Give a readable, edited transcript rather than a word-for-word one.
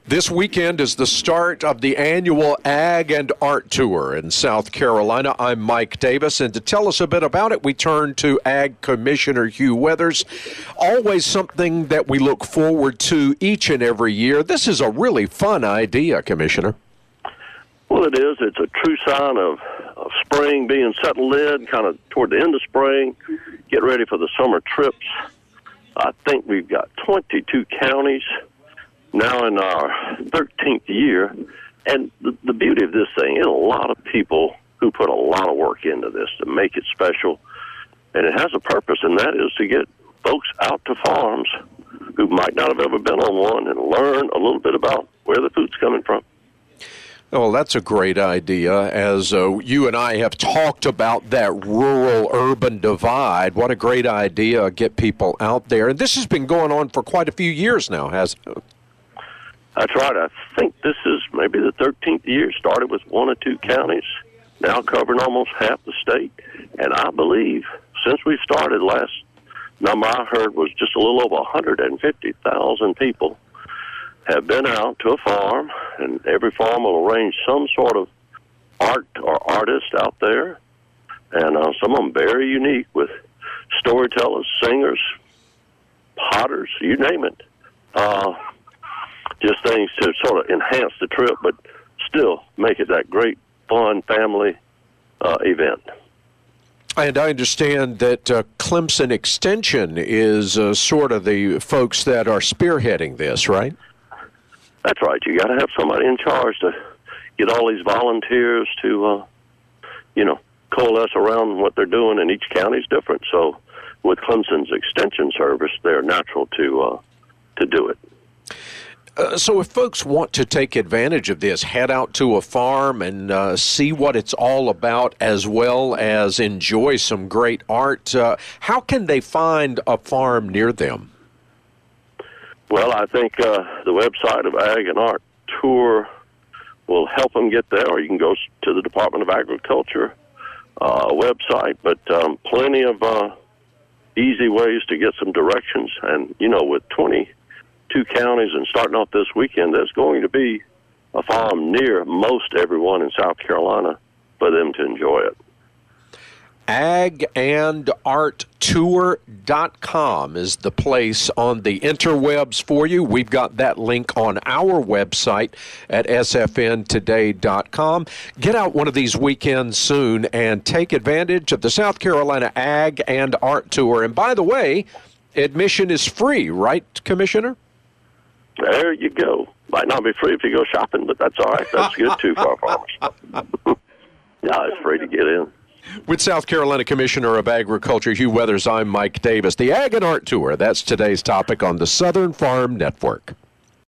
This weekend is the start of the annual Ag and Art Tour in South Carolina. I'm Mike Davis, and to tell us a bit about it, we turn to Ag Commissioner Hugh Weathers. Always something that we look forward to each and every year. This is a really fun idea, Commissioner. Well, it is. It's a true sign of spring being settled in, kind of toward the end of spring. Get ready for the summer trips. I think we've got 22 counties now in our 13th year. And the beauty of this thing is a lot of people who put a lot of work into this to make it special. And it has a purpose, and that is to get folks out to farms who might not have ever been on one and learn a little bit about where the food's coming from. Oh, that's a great idea. As you and I have talked about that rural-urban divide, what a great idea, get people out there. And this has been going on for quite a few years now, hasn't it? That's right. I think this is maybe the 13th year. Started with one or two counties, now covering almost half the state. And I believe since we started, last number I heard was just a little over 150,000 people have been out to a farm, and every farm will arrange some sort of art or artist out there. And some of them very unique with storytellers, singers, potters, you name it. Just things to sort of enhance the trip, but still make it that great, fun family event. And I understand that Clemson Extension is sort of the folks that are spearheading this, right? That's right. You got to have somebody in charge to get all these volunteers to, coalesce around what they're doing, and each county's different. So with Clemson's Extension Service, they're natural to do it. So if folks want to take advantage of this, head out to a farm and see what it's all about, as well as enjoy some great art, how can they find a farm near them? Well, I think the website of Ag and Art Tour will help them get there, or you can go to the Department of Agriculture website, but plenty of easy ways to get some directions. And, with 22 counties and starting off this weekend, there's going to be a farm near most everyone in South Carolina for them to enjoy it. AgandArtTour.com is the place on the interwebs for you. We've got that link on our website at sfntoday.com. Get out one of these weekends soon and take advantage of the South Carolina Ag and Art Tour. And by the way, admission is free, right, Commissioner? There you go. Might not be free if you go shopping, but that's all right. That's good, too, for our farmers. Yeah, it's free to get in. With South Carolina Commissioner of Agriculture Hugh Weathers, I'm Mike Davis. The Ag and Art Tour, that's today's topic on the Southern Farm Network.